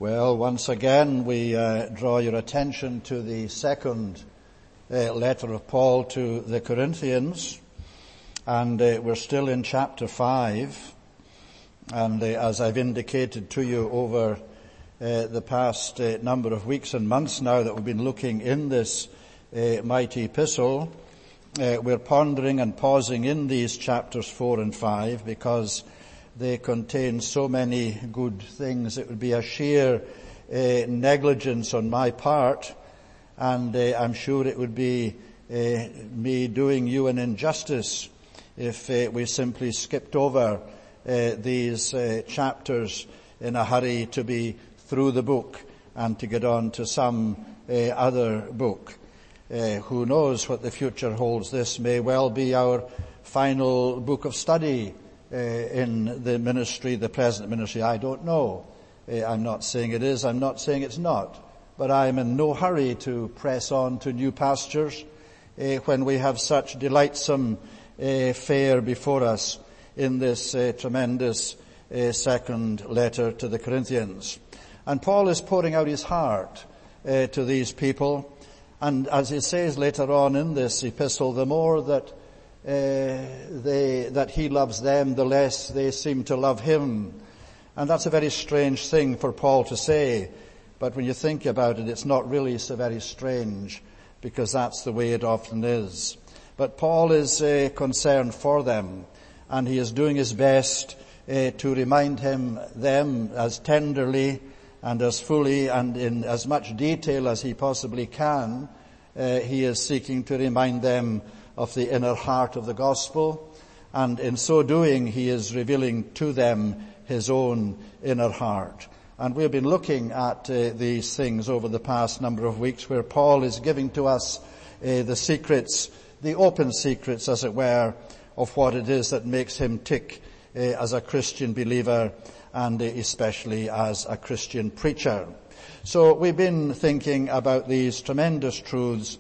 Well, once again we draw your attention to the second letter of Paul to the Corinthians, and we're still in chapter 5, and as I've indicated to you over the past number of weeks and months now that we've been looking in this mighty epistle, we're pondering and pausing in these chapters 4 and 5 because they contain so many good things. It would be a sheer negligence on my part, and I'm sure it would be me doing you an injustice if we simply skipped over these chapters in a hurry to be through the book and to get on to some other book. Who knows what the future holds? This may well be our final book of study in the ministry, the present ministry. I don't know. I'm not saying it is, I'm not saying it's not. But I'm in no hurry to press on to new pastures when we have such delightsome fare before us in this tremendous second letter to the Corinthians. And Paul is pouring out his heart to these people. And as he says later on in this epistle, the more that that he loves them, the less they seem to love him. And that's a very strange thing for Paul to say. But when you think about it, it's not really so very strange, because that's the way it often is. But Paul is concerned for them, and he is doing his best to remind them as tenderly and as fully and in as much detail as he possibly can. He is seeking to remind them of the inner heart of the gospel, and in so doing he is revealing to them his own inner heart. And we've been looking at these things over the past number of weeks, where Paul is giving to us the secrets, the open secrets as it were, of what it is that makes him tick as a Christian believer and especially as a Christian preacher. So we've been thinking about these tremendous truths,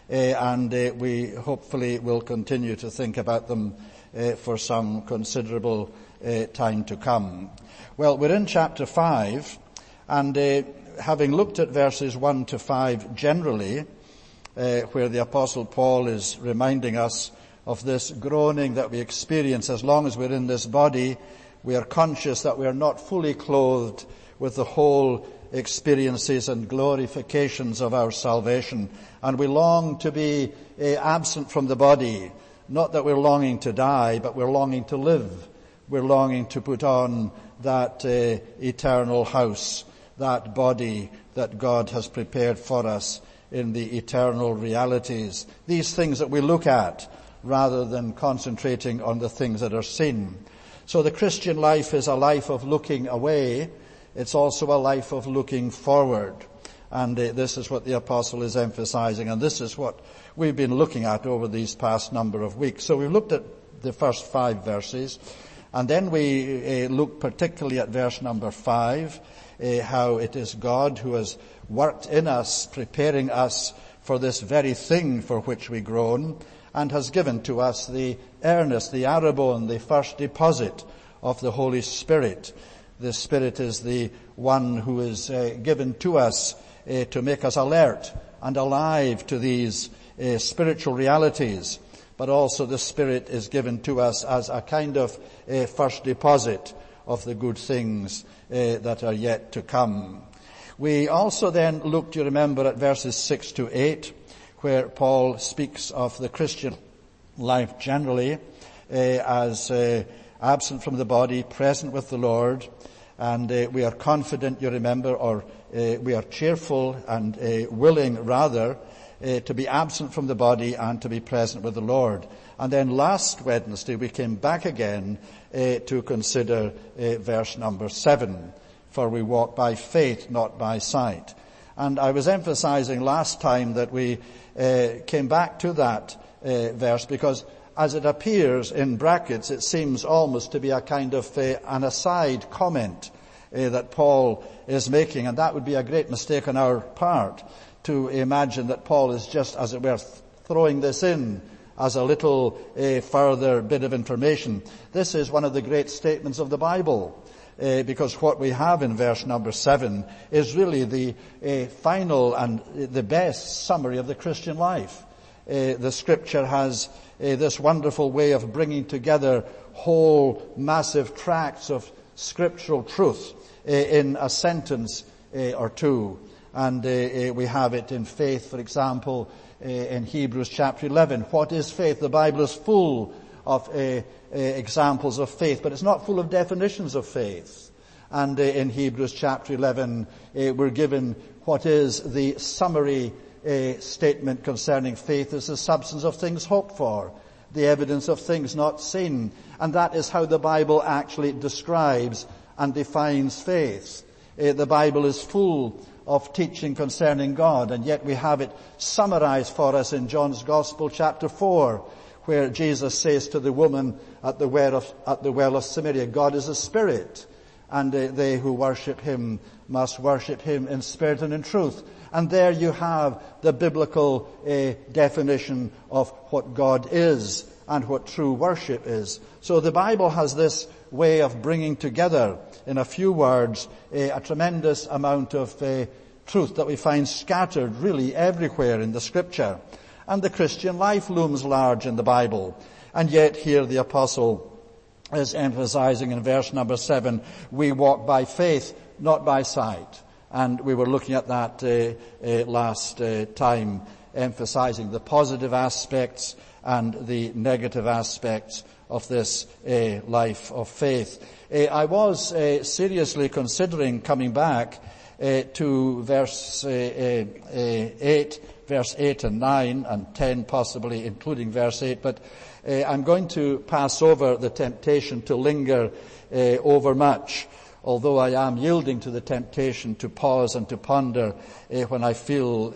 and we hopefully will continue to think about them for some considerable time to come. Well, we're in chapter 5, and having looked at verses 1 to 5 generally, where the Apostle Paul is reminding us of this groaning that we experience as long as we're in this body, we are conscious that we are not fully clothed with the whole experiences and glorifications of our salvation, and we long to be absent from the body. Not that we're longing to die, but we're longing to live. We're longing to put on that eternal house, that body that God has prepared for us in the eternal realities. These things that we look at rather than concentrating on the things that are seen. So the Christian life is a life of looking away. It's also a life of looking forward. And this is what the apostle is emphasizing, and this is what we've been looking at over these past number of weeks. So we've looked at the first 5 verses, and then we looked particularly at verse number 5, how it is God who has worked in us, preparing us for this very thing for which we groan, and has given to us the earnest, the arrabon, the first deposit of the Holy Spirit. The Spirit is the one who is given to us to make us alert and alive to these spiritual realities. But also the Spirit is given to us as a kind of first deposit of the good things that are yet to come. We also then looked, you remember, at verses 6 to 8, where Paul speaks of the Christian life generally as absent from the body, present with the Lord. And we are confident, you remember, or we are cheerful and willing, rather, to be absent from the body and to be present with the Lord. And then last Wednesday we came back again to consider verse number 7, for we walk by faith, not by sight. And I was emphasizing last time that we came back to that verse because as it appears in brackets, it seems almost to be a kind of an aside comment that Paul is making, and that would be a great mistake on our part to imagine that Paul is just, as it were, throwing this in as a little further bit of information. This is one of the great statements of the Bible. because what we have in verse number 7 is really the final and the best summary of the Christian life. The Scripture has this wonderful way of bringing together whole massive tracts of scriptural truth in a sentence or two. And we have it in faith, for example, in Hebrews chapter 11. What is faith? The Bible is full of examples of faith, but it's not full of definitions of faith. And in Hebrews chapter 11, we're given what is the summary statement concerning faith is the substance of things hoped for, the evidence of things not seen. And that is how the Bible actually describes and defines faith. The Bible is full of teaching concerning God, and yet we have it summarized for us in John's Gospel chapter 4, where Jesus says to the woman at the well of Samaria, God is a spirit, and they who worship him must worship him in spirit and in truth. And there you have the biblical definition of what God is and what true worship is. So the Bible has this way of bringing together, in a few words, a tremendous amount of truth that we find scattered really everywhere in the Scripture. And the Christian life looms large in the Bible. And yet here the apostle is emphasizing in verse number 7, we walk by faith, not by sight. And we were looking at that last time, emphasizing the positive aspects and the negative aspects of this life of faith. I was seriously considering coming back to verse 8, verse 8 and 9 and 10 possibly, including verse 8, but I'm going to pass over the temptation to linger over much, although I am yielding to the temptation to pause and to ponder when I feel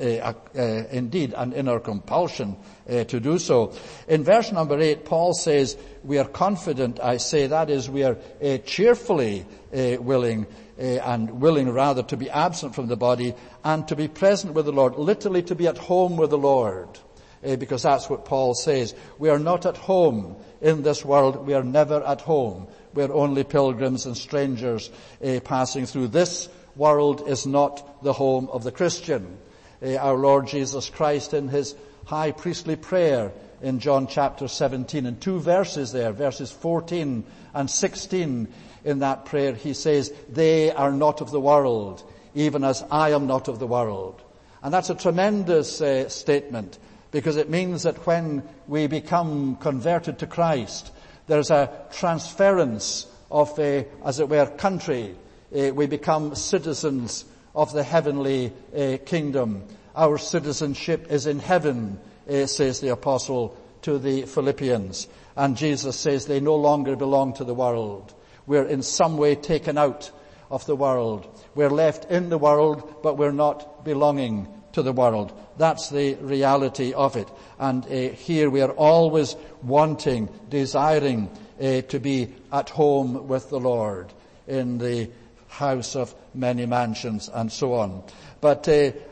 indeed an inner compulsion to do so. In verse number 8, Paul says, we are confident, I say, that is, we are cheerfully willing and willing rather to be absent from the body and to be present with the Lord, literally to be at home with the Lord. Because that's what Paul says. We are not at home in this world. We are never at home. We are only pilgrims and strangers passing through. This world is not the home of the Christian. Our Lord Jesus Christ in his high priestly prayer in John chapter 17, in 2 verses there, verses 14 and 16, in that prayer he says, they are not of the world, even as I am not of the world. And that's a tremendous statement, because it means that when we become converted to Christ, there's a transference of as it were, country. We become citizens of the heavenly kingdom. Our citizenship is in heaven, says the apostle to the Philippians. And Jesus says they no longer belong to the world. We're in some way taken out of the world. We're left in the world, but we're not belonging to the world. That's the reality of it. And here we are always wanting, desiring to be at home with the Lord in the house of many mansions and so on. But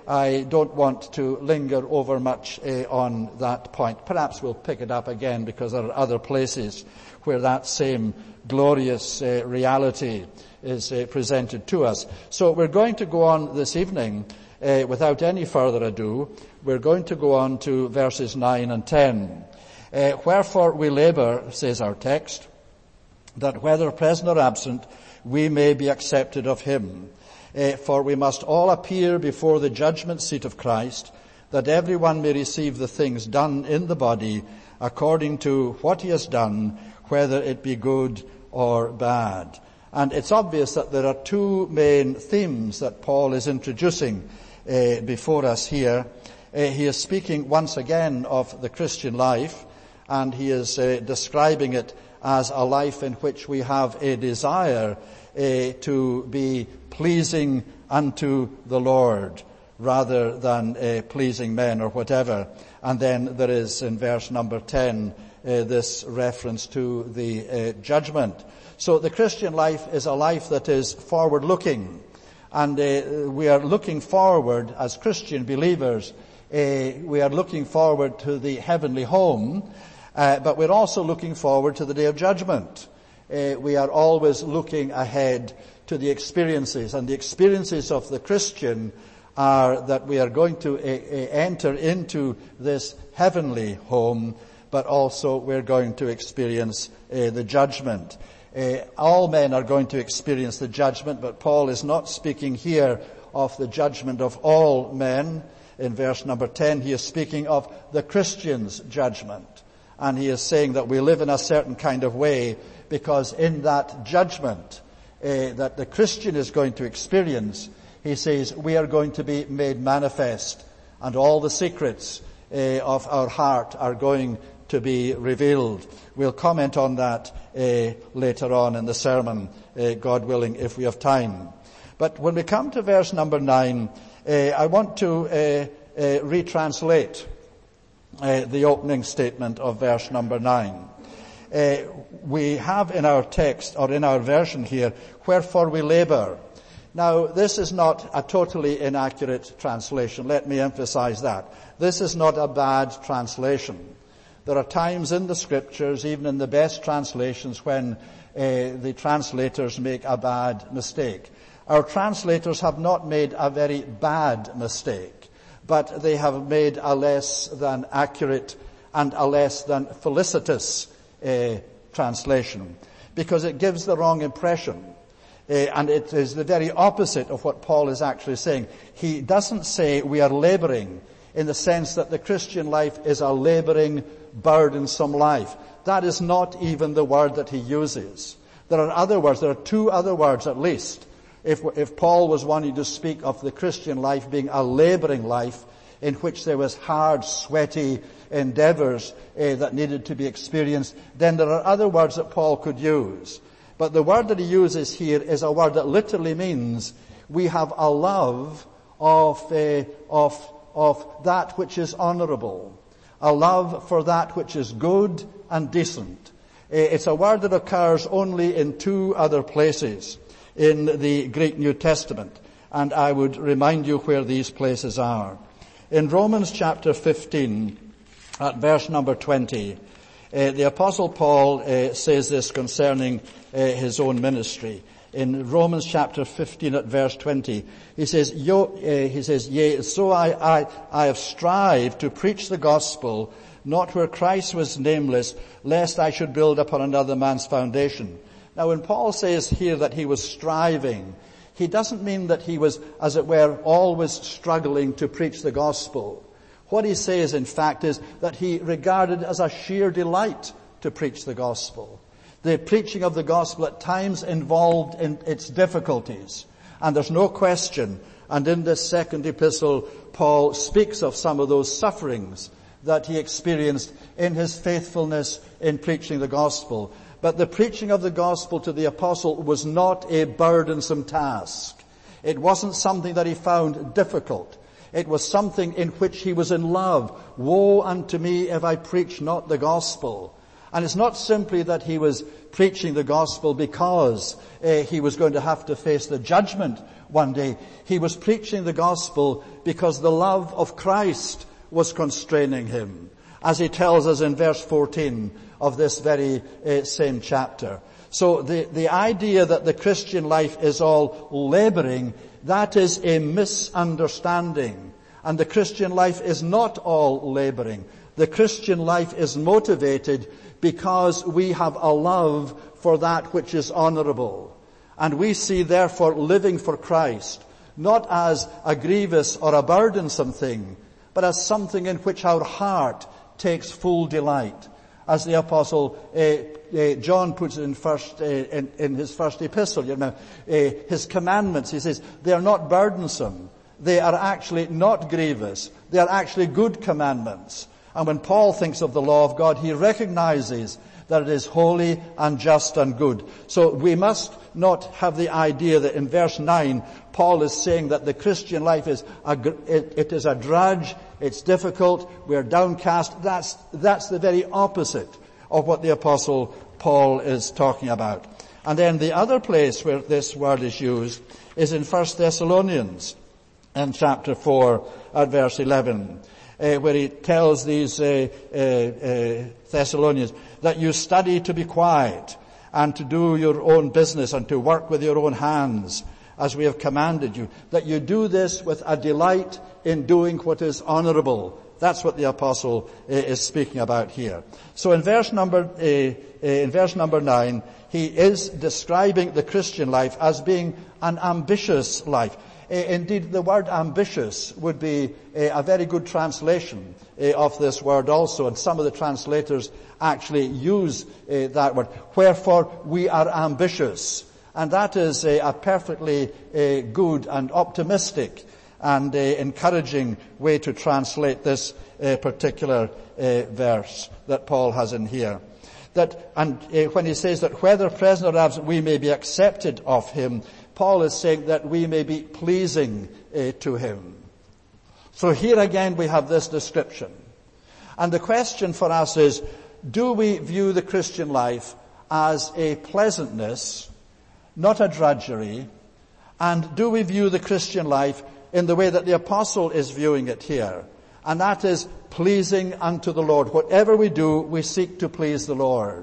I don't want to linger over much on that point. Perhaps we'll pick it up again, because there are other places where that same glorious reality is presented to us. So we're going to go on this evening without any further ado. We're going to go on to verses 9 and 10. Wherefore we labor, says our text, that whether present or absent, we may be accepted of him. For we must all appear before the judgment seat of Christ, that everyone may receive the things done in the body according to what he has done, whether it be good or bad. And it's obvious that there are two main themes that Paul is introducing before us here. He is speaking once again of the Christian life, and he is describing it as a life in which we have a desire to be pleasing unto the Lord rather than pleasing men or whatever. And then there is in verse number 10 this reference to the judgment. So the Christian life is a life that is forward-looking, and we are looking forward as Christian believers. We are looking forward to the heavenly home, but we're also looking forward to the day of judgment. we are always looking ahead to the experiences. And the experiences of the Christian are that we are going to enter into this heavenly home, but also we're going to experience the judgment. All men are going to experience the judgment, but Paul is not speaking here of the judgment of all men. In verse number 10, he is speaking of the Christian's judgment. And he is saying that we live in a certain kind of way because in that judgment that the Christian is going to experience, he says, we are going to be made manifest, and all the secrets of our heart are going to be revealed. We'll comment on that later on in the sermon, God willing, if we have time. But when we come to verse number 9, I want to retranslate the opening statement of verse number 9. We have in our text, or in our version here, wherefore we labor. Now, this is not a totally inaccurate translation. Let me emphasize that. This is not a bad translation. There are times in the scriptures, even in the best translations, when the translators make a bad mistake. Our translators have not made a very bad mistake, but they have made a less than accurate and a less than felicitous translation, because it gives the wrong impression. And it is the very opposite of what Paul is actually saying. He doesn't say we are laboring in the sense that the Christian life is a laboring, burdensome life. That is not even the word that he uses. There are other words. There are two other words at least. If Paul was wanting to speak of the Christian life being a laboring life in which there was hard, sweaty endeavors that needed to be experienced, then there are other words that Paul could use. But the word that he uses here is a word that literally means we have a love of that which is honorable, a love for that which is good and decent. It's a word that occurs only in two other places in the Greek New Testament, and I would remind you where these places are. In Romans chapter 15, at verse number 20, the Apostle Paul says this concerning his own ministry. In Romans chapter 15 at verse 20, he says, yea, so I have strived to preach the gospel, not where Christ was nameless, lest I should build upon another man's foundation. Now when Paul says here that he was striving, he doesn't mean that he was, as it were, always struggling to preach the gospel. What he says, in fact, is that he regarded as a sheer delight to preach the gospel. The preaching of the gospel at times involved in its difficulties. And there's no question, and in this second epistle, Paul speaks of some of those sufferings that he experienced in his faithfulness in preaching the gospel. But the preaching of the gospel to the apostle was not a burdensome task. It wasn't something that he found difficult. It was something in which he was in love. Woe unto me if I preach not the gospel. And it's not simply that he was preaching the gospel because he was going to have to face the judgment one day. He was preaching the gospel because the love of Christ was constraining him, as he tells us in verse 14 of this very same chapter. So the idea that the Christian life is all laboring, that is a misunderstanding. And the Christian life is not all laboring. The Christian life is motivated because we have a love for that which is honorable. And we see therefore living for Christ not as a grievous or a burdensome thing, but as something in which our heart takes full delight. As the apostle John puts it in his first epistle, his commandments, he says, they are not burdensome. They are actually not grievous. They are actually good commandments. And when Paul thinks of the law of God, he recognizes that it is holy and just and good. So we must not have the idea that in verse 9, Paul is saying that the Christian life is it is a drudge, it's difficult, we're downcast. That's the very opposite of what the apostle Paul is talking about. And then the other place where this word is used is in 1 Thessalonians in chapter 4 at verse 11. Where he tells these Thessalonians that you study to be quiet and to do your own business and to work with your own hands as we have commanded you, that you do this with a delight in doing what is honorable. That's what the apostle is speaking about here. So in verse number 9, he is describing the Christian life as being an ambitious life. Indeed, the word ambitious would be a very good translation of this word also, and some of the translators actually use that word. Wherefore we are ambitious. And that is a perfectly good and optimistic and encouraging way to translate this particular verse that Paul has in here. When he says that whether present or absent we may be accepted of him, Paul is saying that we may be pleasing to him. So here again we have this description. And the question for us is, do we view the Christian life as a pleasantness, not a drudgery? And do we view the Christian life in the way that the apostle is viewing it here? And that is pleasing unto the Lord. Whatever we do, we seek to please the Lord.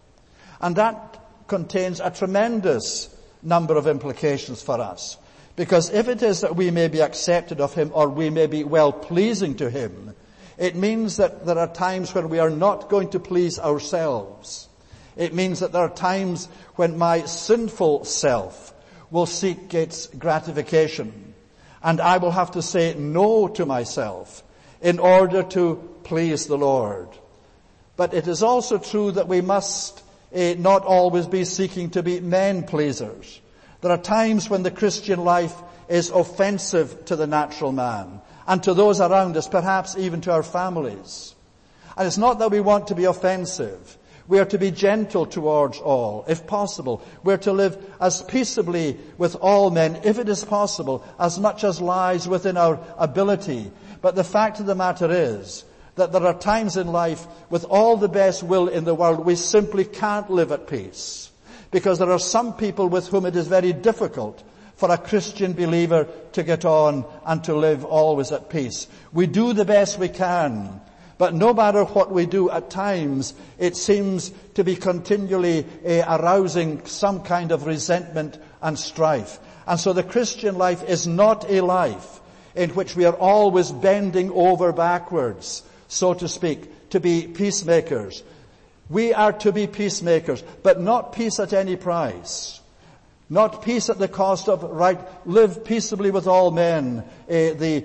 And that contains a tremendous number of implications for us. Because if it is that we may be accepted of him or we may be well pleasing to him, it means that there are times when we are not going to please ourselves. It means that there are times when my sinful self will seek its gratification. And I will have to say no to myself in order to please the Lord. But it is also true that we must not always be seeking to be men pleasers. There are times when the Christian life is offensive to the natural man and to those around us, perhaps even to our families. And it's not that we want to be offensive. We are to be gentle towards all, if possible. We're to live as peaceably with all men, if it is possible, as much as lies within our ability. But the fact of the matter is that there are times in life, with all the best will in the world, we simply can't live at peace. Because there are some people with whom it is very difficult for a Christian believer to get on and to live always at peace. We do the best we can. But no matter what we do, at times it seems to be continually arousing some kind of resentment and strife. And so the Christian life is not a life in which we are always bending over backwards, so to speak, to be peacemakers. We are to be peacemakers, but not peace at any price. Not peace at the cost of live peaceably with all men. The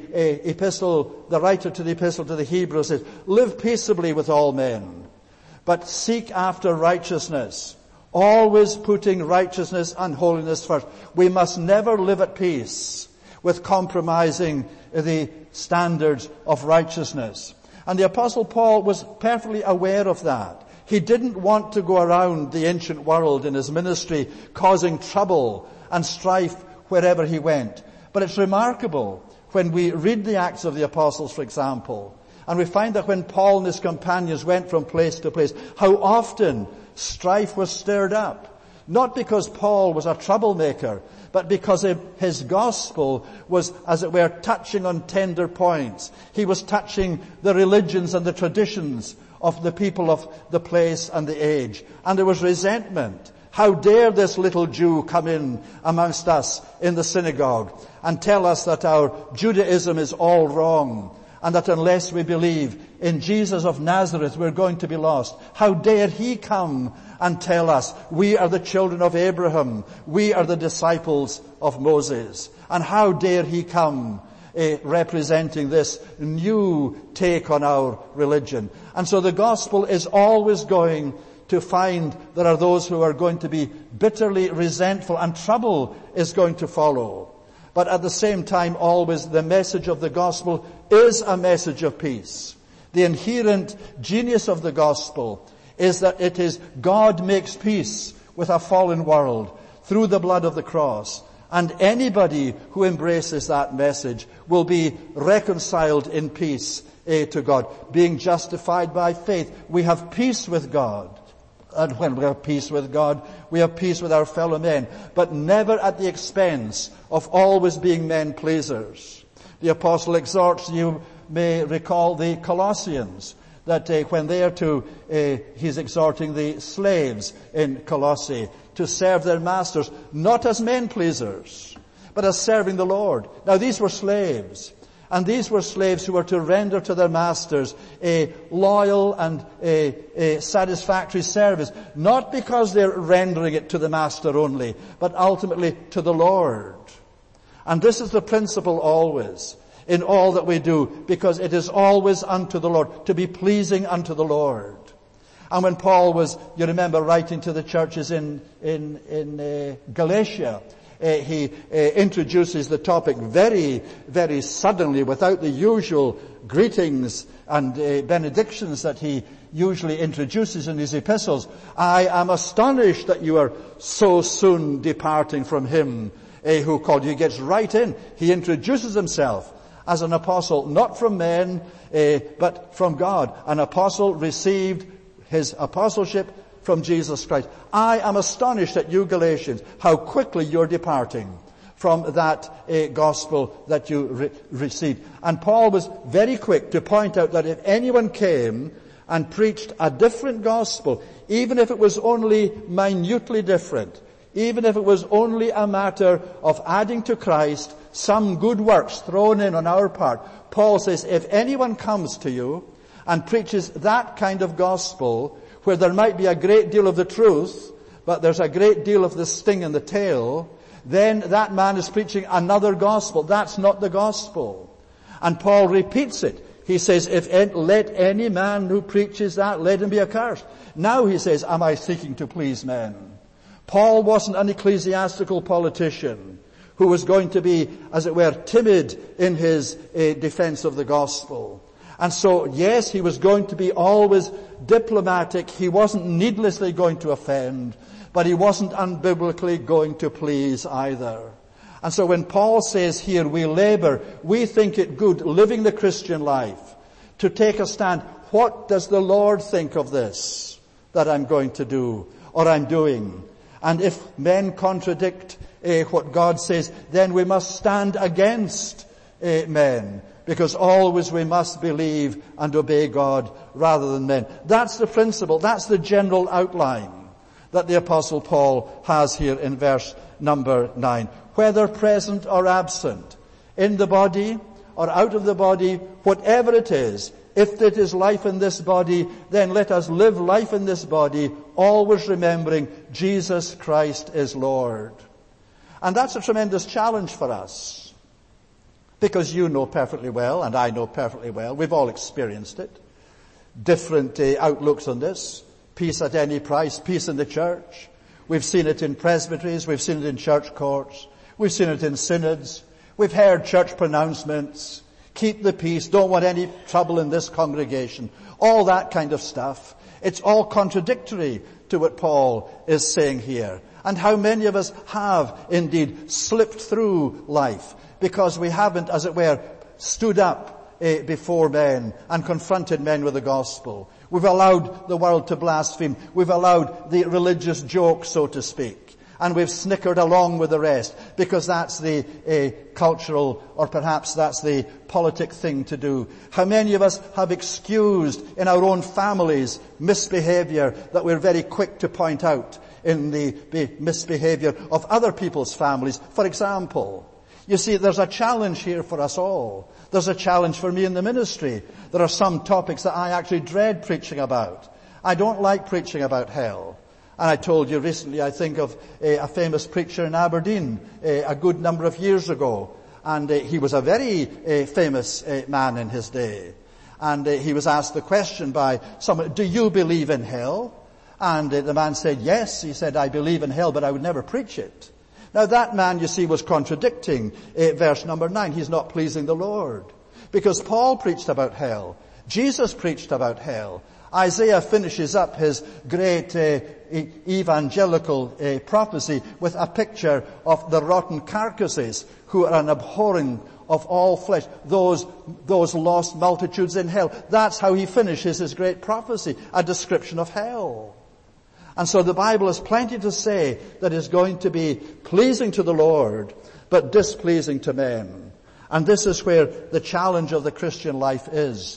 writer to the epistle to the Hebrews says, live peaceably with all men, but seek after righteousness, always putting righteousness and holiness first. We must never live at peace with compromising the standards of righteousness. And the apostle Paul was perfectly aware of that. He didn't want to go around the ancient world in his ministry causing trouble and strife wherever he went. But it's remarkable when we read the Acts of the Apostles, for example, and we find that when Paul and his companions went from place to place, how often strife was stirred up. Not because Paul was a troublemaker, but because his gospel was, as it were, touching on tender points. He was touching the religions and the traditions of the people of the place and the age. And there was resentment. How dare this little Jew come in amongst us in the synagogue and tell us that our Judaism is all wrong and that unless we believe in Jesus of Nazareth we're going to be lost. How dare he come and tell us we are the children of Abraham, we are the disciples of Moses. And how dare he come representing this new take on our religion. And so the gospel is always going to find there are those who are going to be bitterly resentful, and trouble is going to follow. But at the same time, always the message of the gospel is a message of peace. The inherent genius of the gospel is that it is God makes peace with a fallen world through the blood of the cross. And anybody who embraces that message will be reconciled in peace to God, being justified by faith. We have peace with God. And when we have peace with God, we have peace with our fellow men, but never at the expense of always being men pleasers. The apostle exhorts, you may recall the Colossians, that when they are to, he's exhorting the slaves in Colossae to serve their masters, not as men pleasers, but as serving the Lord. Now these were slaves. And these were slaves who were to render to their masters a loyal and a satisfactory service, not because they're rendering it to the master only, but ultimately to the Lord. And this is the principle always in all that we do, because it is always unto the Lord, to be pleasing unto the Lord. And when Paul was, you remember, writing to the churches in Galatia, he introduces the topic very, very suddenly, without the usual greetings and benedictions that he usually introduces in his epistles. I am astonished that you are so soon departing from him who called you. He gets right in. He introduces himself as an apostle, not from men, but from God. An apostle received his apostleship from Jesus Christ. I am astonished at you Galatians, how quickly you're departing from that gospel that you received. And Paul was very quick to point out that if anyone came and preached a different gospel, even if it was only minutely different, even if it was only a matter of adding to Christ some good works thrown in on our part, Paul says, if anyone comes to you and preaches that kind of gospel, where there might be a great deal of the truth, but there's a great deal of the sting in the tail, then that man is preaching another gospel. That's not the gospel. And Paul repeats it. He says, let any man who preaches that, let him be accursed. Now he says, am I seeking to please men? Paul wasn't an ecclesiastical politician who was going to be, as it were, timid in his defense of the gospel. And so, yes, he was going to be always diplomatic. He wasn't needlessly going to offend, but he wasn't unbiblically going to please either. And so when Paul says here, we labor, we think it good, living the Christian life, to take a stand. What does the Lord think of this that I'm going to do, or I'm doing? And if men contradict what God says, then we must stand against men. Because always we must believe and obey God rather than men. That's the principle. That's the general outline that the Apostle Paul has here in verse number 9. Whether present or absent, in the body or out of the body, whatever it is, if it is life in this body, then let us live life in this body, always remembering Jesus Christ is Lord. And that's a tremendous challenge for us. Because you know perfectly well, and I know perfectly well, we've all experienced it. Different outlooks on this. Peace at any price, peace in the church. We've seen it in presbyteries, we've seen it in church courts, we've seen it in synods. We've heard church pronouncements. Keep the peace, don't want any trouble in this congregation. All that kind of stuff. It's all contradictory to what Paul is saying here. And how many of us have indeed slipped through life because we haven't, as it were, stood up before men and confronted men with the gospel. We've allowed the world to blaspheme. We've allowed the religious joke, so to speak. And we've snickered along with the rest because that's the cultural, or perhaps that's the politic thing to do. How many of us have excused in our own families misbehavior that we're very quick to point out in the misbehavior of other people's families? For example, you see, there's a challenge here for us all. There's a challenge for me in the ministry. There are some topics that I actually dread preaching about. I don't like preaching about hell. And I told you recently, I think of a famous preacher in Aberdeen a good number of years ago. And he was a very famous man in his day. And he was asked the question by someone, do you believe in hell? And the man said, yes. He said, I believe in hell, but I would never preach it. Now that man, you see, was contradicting verse number 9. He's not pleasing the Lord. Because Paul preached about hell. Jesus preached about hell. Isaiah finishes up his great evangelical prophecy with a picture of the rotten carcasses who are an abhorring of all flesh, those lost multitudes in hell. That's how he finishes his great prophecy, a description of hell. And so the Bible has plenty to say that is going to be pleasing to the Lord, but displeasing to men. And this is where the challenge of the Christian life is.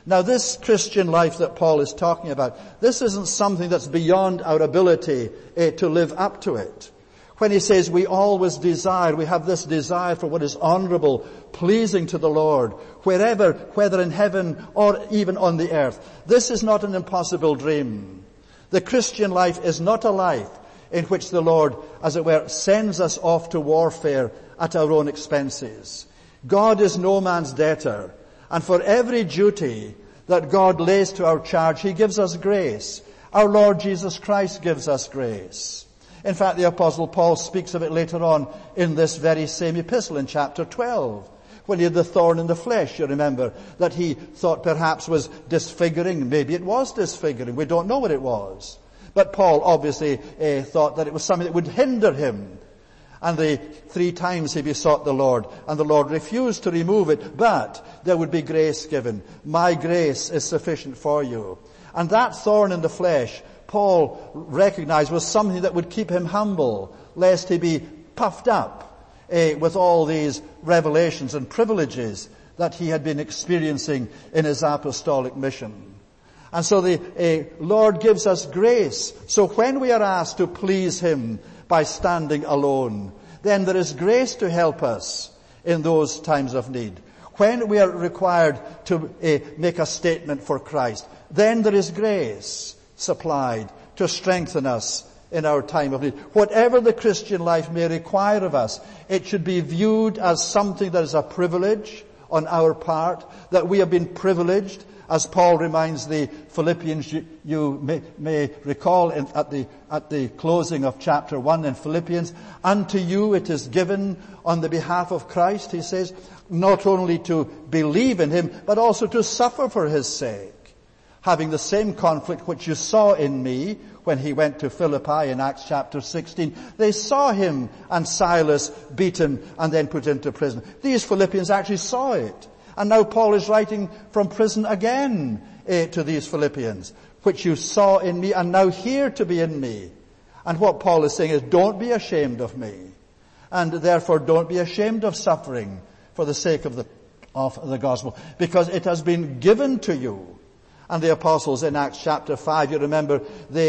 Now this Christian life that Paul is talking about, this isn't something that's beyond our ability to live up to it. When he says we always desire, we have this desire for what is honorable, pleasing to the Lord, wherever, whether in heaven or even on the earth. This is not an impossible dream. The Christian life is not a life in which the Lord, as it were, sends us off to warfare at our own expenses. God is no man's debtor, and for every duty that God lays to our charge, He gives us grace. Our Lord Jesus Christ gives us grace. In fact, the Apostle Paul speaks of it later on in this very same epistle in chapter 12. When he had the thorn in the flesh, you remember, that he thought perhaps was disfiguring. Maybe it was disfiguring. We don't know what it was. But Paul obviously thought that it was something that would hinder him. And 3 times he besought the Lord, and the Lord refused to remove it, but there would be grace given. My grace is sufficient for you. And that thorn in the flesh, Paul recognized, was something that would keep him humble, lest he be puffed up with all these revelations and privileges that he had been experiencing in his apostolic mission. And so the Lord gives us grace. So when we are asked to please Him by standing alone, then there is grace to help us in those times of need. When we are required to make a statement for Christ, then there is grace supplied to strengthen us in our time of need. Whatever the Christian life may require of us, it should be viewed as something that is a privilege on our part, that we have been privileged, as Paul reminds the Philippians. You may recall at the closing of chapter 1 in Philippians, unto you it is given on the behalf of Christ, he says, not only to believe in Him, but also to suffer for His sake, having the same conflict which you saw in me when he went to Philippi in Acts chapter 16. They saw him and Silas beaten and then put into prison. These Philippians actually saw it. And now Paul is writing from prison again to these Philippians, which you saw in me and now hear to be in me. And what Paul is saying is, don't be ashamed of me. And therefore don't be ashamed of suffering for the sake of the gospel, because it has been given to you. And the apostles in Acts chapter 5, you remember,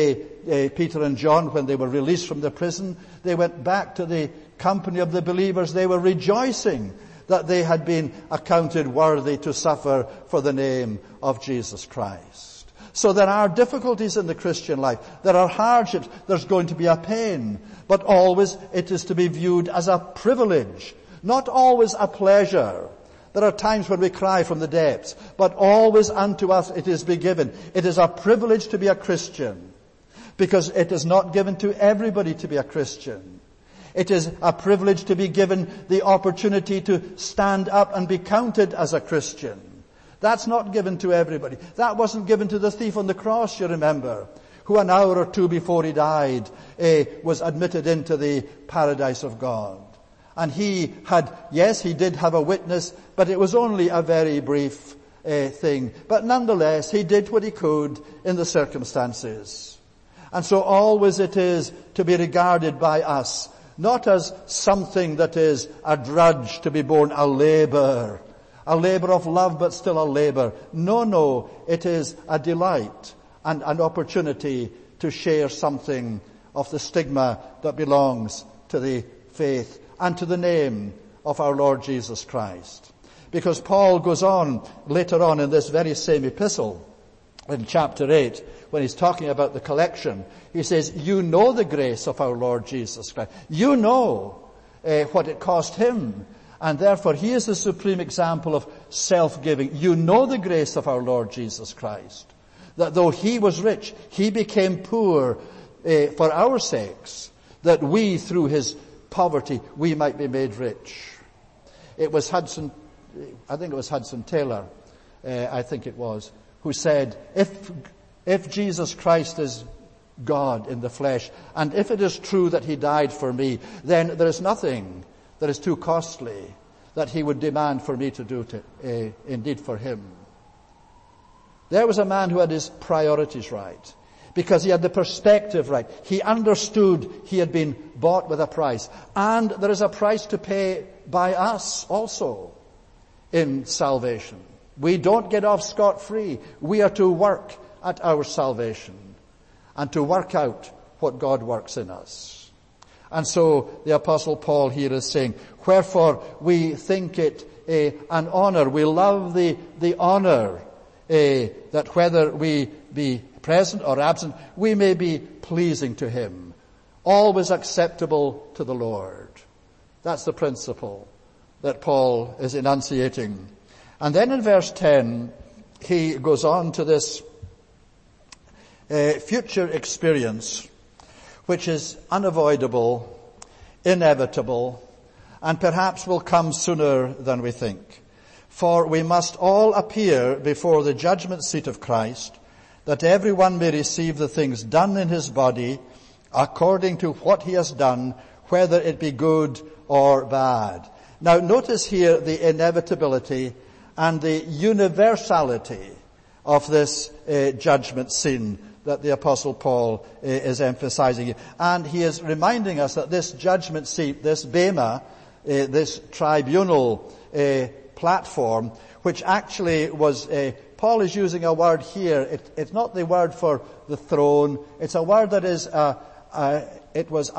Peter and John, when they were released from the prison, they went back to the company of the believers. They were rejoicing that they had been accounted worthy to suffer for the name of Jesus Christ. So there are difficulties in the Christian life. There are hardships. There's going to be a pain. But always it is to be viewed as a privilege, not always a pleasure. There are times when we cry from the depths, but always unto us it is be given. It is a privilege to be a Christian, because it is not given to everybody to be a Christian. It is a privilege to be given the opportunity to stand up and be counted as a Christian. That's not given to everybody. That wasn't given to the thief on the cross, you remember, who an hour or two before he died was admitted into the paradise of God. And he did have a witness, but it was only a very brief thing. But nonetheless, he did what he could in the circumstances. And so always it is to be regarded by us, not as something that is a drudge to be borne, a labor of love, but still a labor. No, it is a delight and an opportunity to share something of the stigma that belongs to the faith and to the name of our Lord Jesus Christ. Because Paul goes on later on in this very same epistle, in chapter 8, when he's talking about the collection, he says, you know the grace of our Lord Jesus Christ. You know what it cost Him. And therefore He is the supreme example of self-giving. You know the grace of our Lord Jesus Christ, that though He was rich, He became poor for our sakes, that we through His poverty, we might be made rich. It was Hudson Taylor, who said, if Jesus Christ is God in the flesh, and if it is true that He died for me, then there is nothing that is too costly that He would demand for me to do indeed for Him. There was a man who had his priorities right, because he had the perspective right. He understood he had been bought with a price. And there is a price to pay by us also in salvation. We don't get off scot-free. We are to work at our salvation and to work out what God works in us. And so the Apostle Paul here is saying, wherefore we think it an honor. We love the honor that whether we be present or absent, we may be pleasing to him, always acceptable to the Lord. That's the principle that Paul is enunciating. And then in verse 10, he goes on to this future experience, which is unavoidable, inevitable, and perhaps will come sooner than we think. For we must all appear before the judgment seat of Christ, that everyone may receive the things done in his body according to what he has done, whether it be good or bad. Now notice here the inevitability and the universality of this judgment scene that the Apostle Paul is emphasizing. And he is reminding us that this judgment seat, this bema, this tribunal platform, which actually was Paul is using a word here. It's not the word for the throne. It's a word that is it was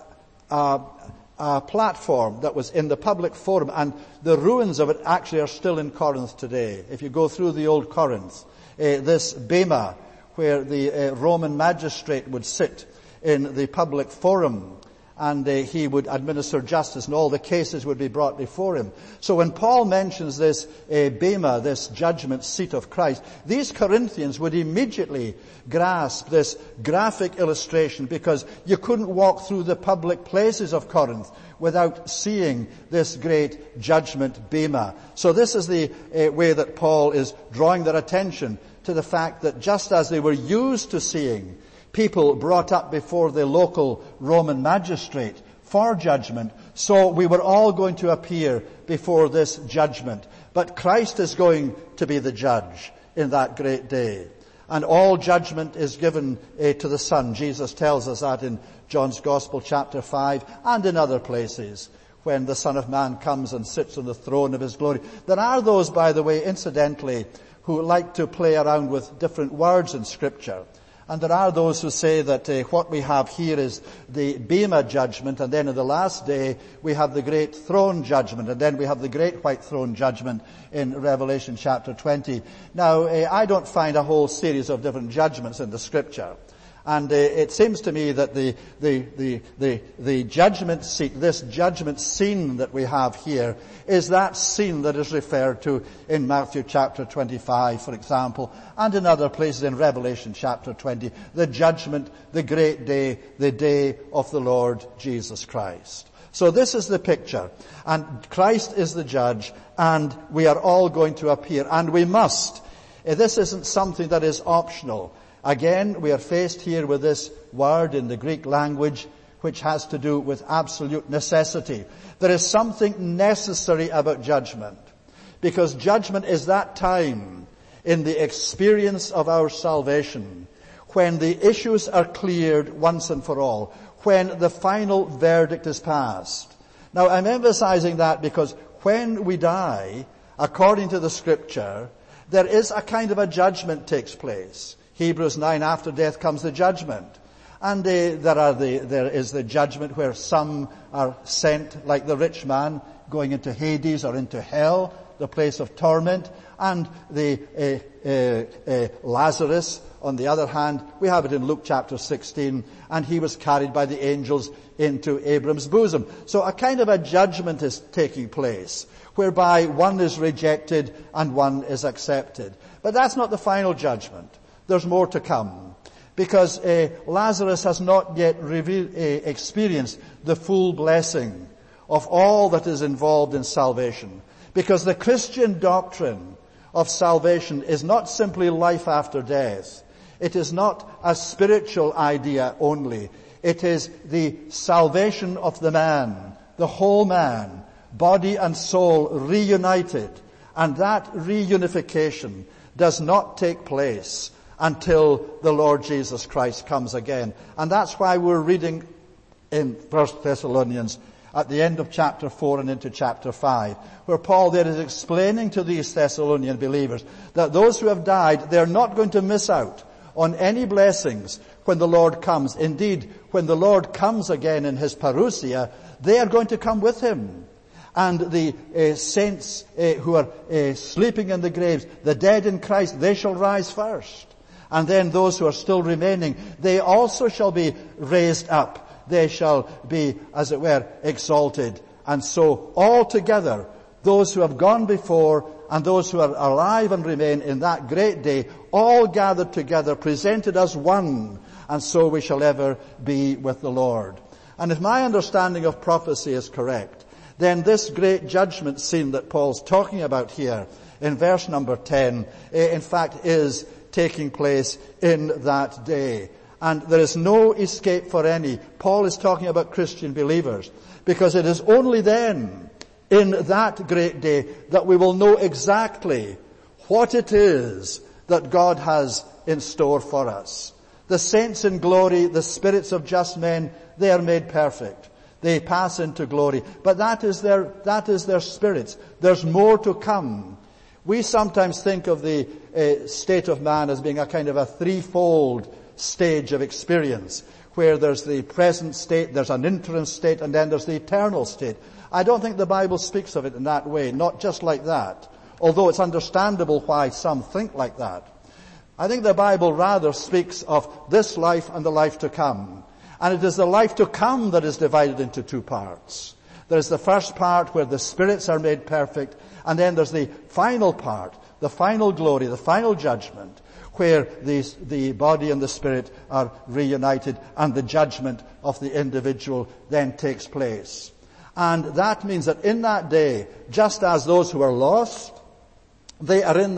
a platform that was in the public forum, and the ruins of it actually are still in Corinth today. If you go through the old Corinth, this bema, where the Roman magistrate would sit in the public forum, and he would administer justice, and all the cases would be brought before him. So when Paul mentions this bema, this judgment seat of Christ, these Corinthians would immediately grasp this graphic illustration, because you couldn't walk through the public places of Corinth without seeing this great judgment bema. So this is the way that Paul is drawing their attention to the fact that just as they were used to seeing people brought up before the local Roman magistrate for judgment, so we were all going to appear before this judgment. But Christ is going to be the judge in that great day. And all judgment is given to the Son. Jesus tells us that in John's Gospel chapter 5 and in other places, when the Son of Man comes and sits on the throne of his glory. There are those, by the way, incidentally, who like to play around with different words in Scripture. And there are those who say that what we have here is the bema judgment, and then in the last day we have the great throne judgment, and then we have the great white throne judgment in Revelation chapter 20. Now, I don't find a whole series of different judgments in the Scripture. And it seems to me that the judgment seat, this judgment scene that we have here, is that scene that is referred to in Matthew chapter 25, for example, and in other places in Revelation chapter 20. The judgment, the great day, the day of the Lord Jesus Christ. So this is the picture. And Christ is the judge, and we are all going to appear, and we must. This isn't something that is optional. Again, we are faced here with this word in the Greek language which has to do with absolute necessity. There is something necessary about judgment, because judgment is that time in the experience of our salvation when the issues are cleared once and for all, when the final verdict is passed. Now, I'm emphasizing that because when we die, according to the Scripture, there is a kind of a judgment takes place. Hebrews 9, after death comes the judgment. And there is the judgment where some are sent, like the rich man, going into Hades or into hell, the place of torment. And Lazarus, on the other hand, we have it in Luke chapter 16, and he was carried by the angels into Abram's bosom. So a kind of a judgment is taking place, whereby one is rejected and one is accepted. But that's not the final judgment. There's more to come, because Lazarus has not yet experienced the full blessing of all that is involved in salvation. Because the Christian doctrine of salvation is not simply life after death. It is not a spiritual idea only. It is the salvation of the man, the whole man, body and soul reunited. And that reunification does not take place until the Lord Jesus Christ comes again. And that's why we're reading in 1 Thessalonians at the end of chapter 4 and into chapter 5, where Paul there is explaining to these Thessalonian believers that those who have died, they're not going to miss out on any blessings when the Lord comes. Indeed, when the Lord comes again in his parousia, they are going to come with him. And the saints who are sleeping in the graves, the dead in Christ, they shall rise first. And then those who are still remaining, they also shall be raised up. They shall be, as it were, exalted. And so, all together, those who have gone before and those who are alive and remain in that great day, all gathered together, presented as one, and so we shall ever be with the Lord. And if my understanding of prophecy is correct, then this great judgment scene that Paul's talking about here in verse number 10, in fact, is taking place in that day. And there is no escape for any. Paul is talking about Christian believers, because it is only then, in that great day, that we will know exactly what it is that God has in store for us. The saints in glory, the spirits of just men, they are made perfect. They pass into glory. But that is their spirits. There's more to come. We sometimes think of the state of man as being a kind of a threefold stage of experience, where there's the present state, there's an interim state, and then there's the eternal state. I don't think the Bible speaks of it in that way, not just like that, although it's understandable why some think like that. I think the Bible rather speaks of this life and the life to come. And it is the life to come that is divided into two parts. There's the first part where the spirits are made perfect, and then there's the final part, the final glory, the final judgment, where the body and the spirit are reunited and the judgment of the individual then takes place. And that means that in that day, just as those who are lost, they are in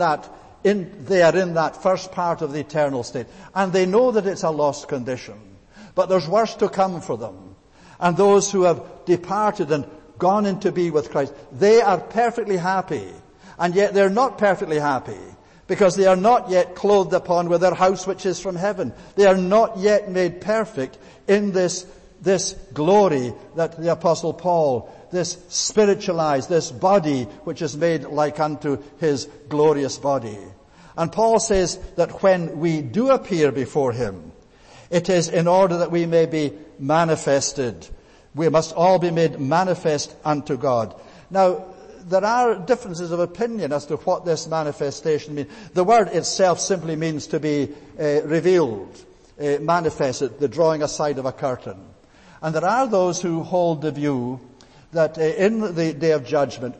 that first part of the eternal state. And they know that it's a lost condition. But there's worse to come for them. And those who have departed and gone in to be with Christ, they are perfectly happy. And yet they're not perfectly happy, because they are not yet clothed upon with their house which is from heaven. They are not yet made perfect in this glory that the Apostle Paul, this spiritualized, this body which is made like unto his glorious body. And Paul says that when we do appear before him, it is in order that we may be manifested. We must all be made manifest unto God. Now, there are differences of opinion as to what this manifestation means. The word itself simply means to be revealed, manifested, the drawing aside of a curtain. And there are those who hold the view that in the day of judgment,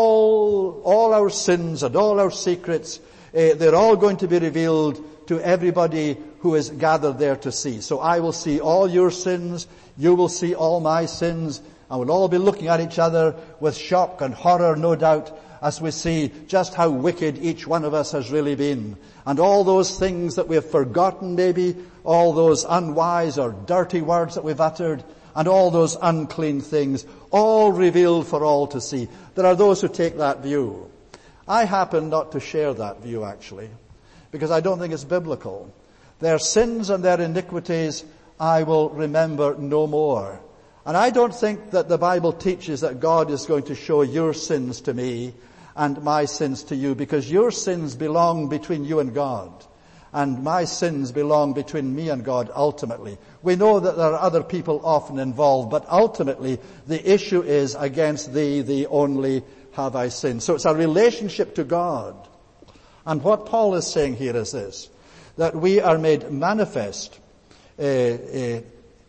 all our sins and all our secrets, they're all going to be revealed to everybody who is gathered there to see. So I will see all your sins, you will see all my sins, and we'll all be looking at each other with shock and horror, no doubt, as we see just how wicked each one of us has really been. And all those things that we have forgotten maybe, all those unwise or dirty words that we've uttered, and all those unclean things, all revealed for all to see. There are those who take that view. I happen not to share that view, actually, because I don't think it's biblical. Their sins and their iniquities I will remember no more. And I don't think that the Bible teaches that God is going to show your sins to me and my sins to you, because your sins belong between you and God, and my sins belong between me and God ultimately. We know that there are other people often involved, but ultimately the issue is, against thee, thee only have I sinned. So it's a relationship to God. And what Paul is saying here is this, that we are made manifest, that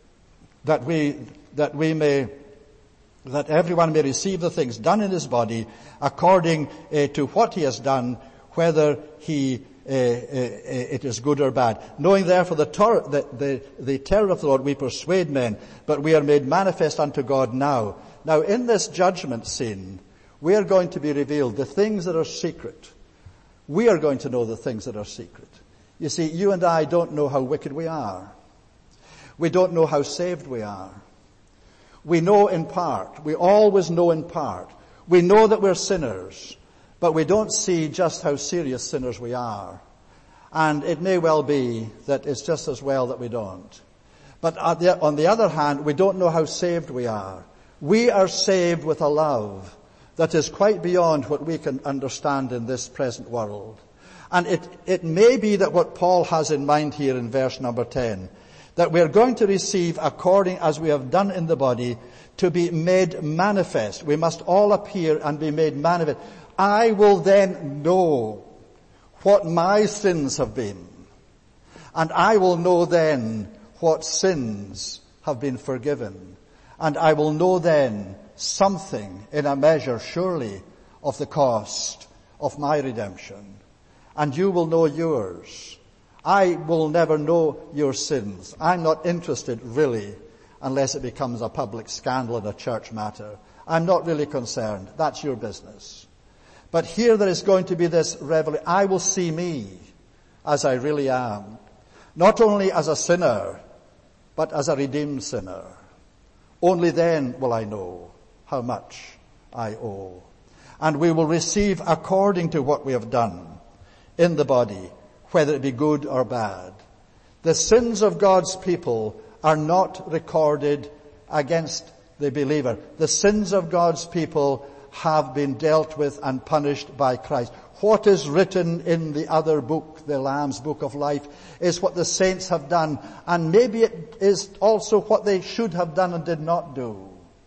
everyone may receive the things done in his body according to what he has done, whether it is good or bad. Knowing therefore the terror of the Lord, we persuade men, but we are made manifest unto God now. Now in this judgment scene, we are going to be revealed the things that are secret. We are going to know the things that are secret. You see, you and I don't know how wicked we are. We don't know how saved we are. We know in part. We always know in part. We know that we're sinners, but we don't see just how serious sinners we are. And it may well be that it's just as well that we don't. But on the other hand, we don't know how saved we are. We are saved with a love that is quite beyond what we can understand in this present world. And it may be that what Paul has in mind here in verse number 10, that we are going to receive according as we have done in the body, to be made manifest. We must all appear and be made manifest. I will then know what my sins have been. And I will know then what sins have been forgiven. And I will know then something in a measure surely of the cost of my redemption. And you will know yours. I will never know your sins. I'm not interested really unless it becomes a public scandal and a church matter. I'm not really concerned. That's your business. But here there is going to be this revelation. I will see me as I really am. Not only as a sinner, but as a redeemed sinner. Only then will I know how much I owe. And we will receive according to what we have done in the body, whether it be good or bad. The sins of God's people are not recorded against the believer. The sins of God's people have been dealt with and punished by Christ. What is written in the other book, the Lamb's Book of Life, is what the saints have done, and maybe it is also what they should have done and did not do.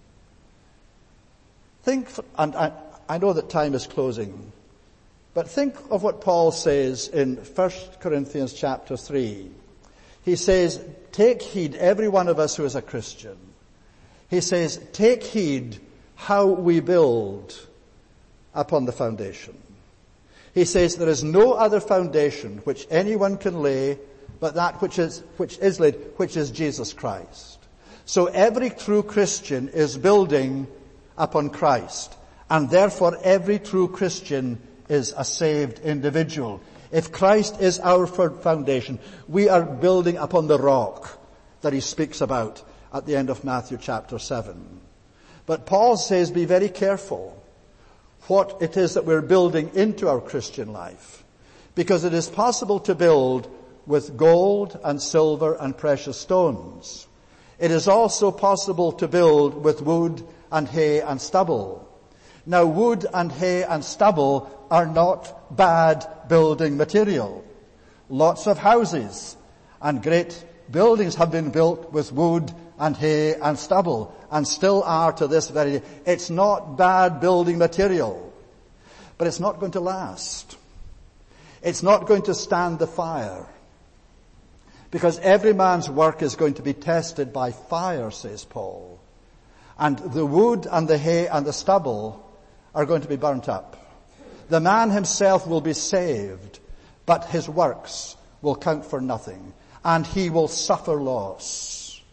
Think, and I know that time is closing, but think of what Paul says in 1 Corinthians chapter 3. He says, take heed, every one of us who is a Christian. He says, take heed how we build upon the foundation. He says, there is no other foundation which anyone can lay but that which is laid, which is Jesus Christ. So every true Christian is building upon Christ, and therefore every true Christian is a saved individual. If Christ is our foundation, we are building upon the rock that he speaks about at the end of Matthew chapter 7. But Paul says, be very careful what it is that we're building into our Christian life. Because it is possible to build with gold and silver and precious stones. It is also possible to build with wood and hay and stubble. Now, wood and hay and stubble are not bad building material. Lots of houses and great buildings have been built with wood and hay and stubble, and still are to this very day. It's not bad building material, but it's not going to last. It's not going to stand the fire, because every man's work is going to be tested by fire, says Paul. And the wood and the hay and the stubble are going to be burnt up. The man himself will be saved, but his works will count for nothing, and he will suffer loss.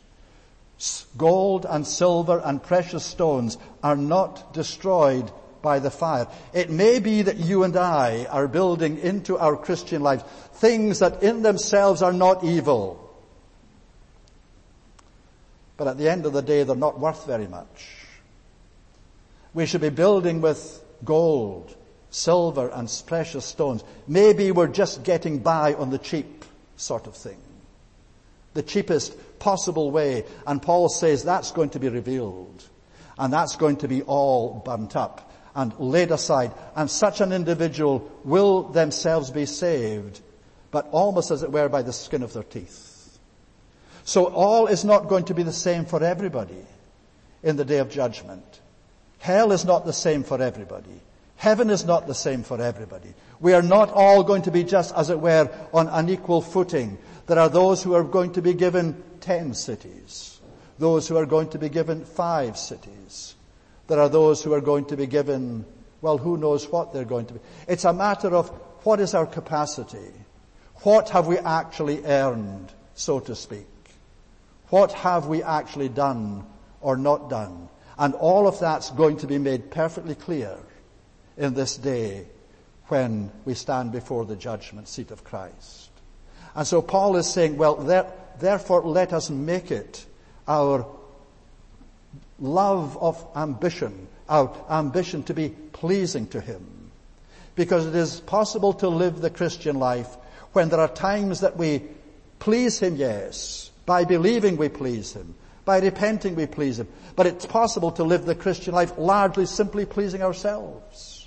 Gold and silver and precious stones are not destroyed by the fire. It may be that you and I are building into our Christian lives things that in themselves are not evil. But at the end of the day, they're not worth very much. We should be building with gold, silver and precious stones. Maybe we're just getting by on the cheap sort of thing. The cheapest possible way. And Paul says that's going to be revealed. And that's going to be all burnt up and laid aside. And such an individual will themselves be saved, but almost as it were by the skin of their teeth. So all is not going to be the same for everybody in the day of judgment. Hell is not the same for everybody. Heaven is not the same for everybody. We are not all going to be just, as it were, on an equal footing. There are those who are going to be given 10 cities. Those who are going to be given 5 cities. There are those who are going to be given, well, who knows what they're going to be. It's a matter of what is our capacity? What have we actually earned, so to speak? What have we actually done or not done? And all of that's going to be made perfectly clear in this day when we stand before the judgment seat of Christ. And so Paul is saying, well, therefore let us make it our love of ambition, our ambition to be pleasing to him. Because it is possible to live the Christian life when there are times that we please him, yes, by believing we please him, By repenting we please him. But it's possible to live the Christian life largely simply pleasing ourselves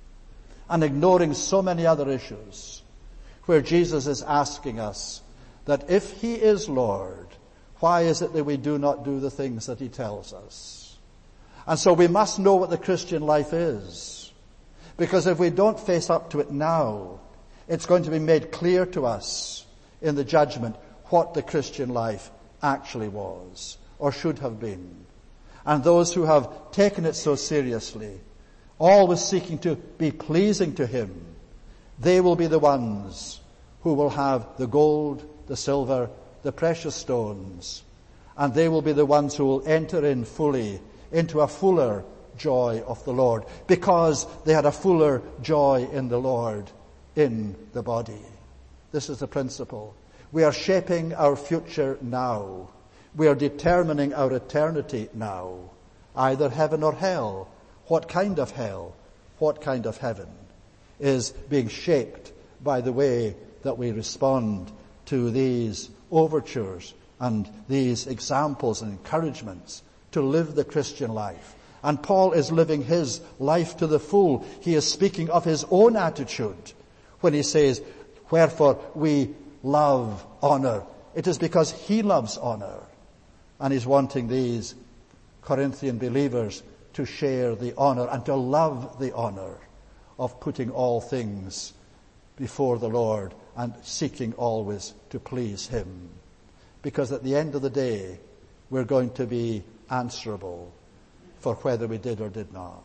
and ignoring so many other issues, where Jesus is asking us that if he is Lord, why is it that we do not do the things that he tells us? And so we must know what the Christian life is. Because if we don't face up to it now, it's going to be made clear to us in the judgment what the Christian life actually was or should have been. And those who have taken it so seriously, always seeking to be pleasing to him, they will be the ones who will have the gold, the silver, the precious stones, and they will be the ones who will enter in fully into a fuller joy of the Lord, because they had a fuller joy in the Lord in the body. This is the principle. We are shaping our future now. We are determining our eternity now. Either heaven or hell. What kind of hell? What kind of heaven is being shaped by the way that we respond to these overtures and these examples and encouragements to live the Christian life. And Paul is living his life to the full. He is speaking of his own attitude when he says, wherefore we love honor. It is because he loves honor. And he's wanting these Corinthian believers to share the honor and to love the honor of putting all things before the Lord and seeking always to please him. Because at the end of the day, we're going to be answerable for whether we did or did not.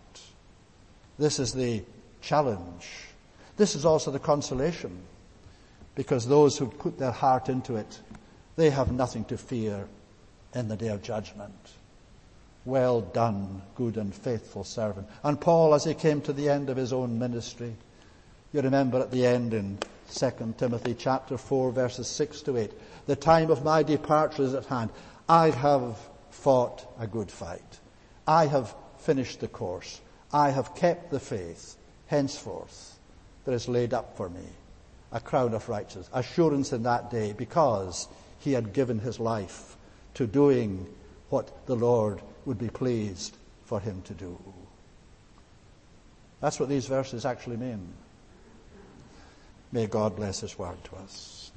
This is the challenge. This is also the consolation, because those who put their heart into it, they have nothing to fear in the day of judgment. Well done, good and faithful servant. And Paul, as he came to the end of his own ministry, you remember at the end in 2 Timothy chapter 4, verses 6 to 8, the time of my departure is at hand. I have fought a good fight. I have finished the course. I have kept the faith. Henceforth, there is laid up for me a crown of righteousness, assurance in that day, because he had given his life to doing what the Lord would be pleased for him to do. That's what these verses actually mean. May God bless his word to us.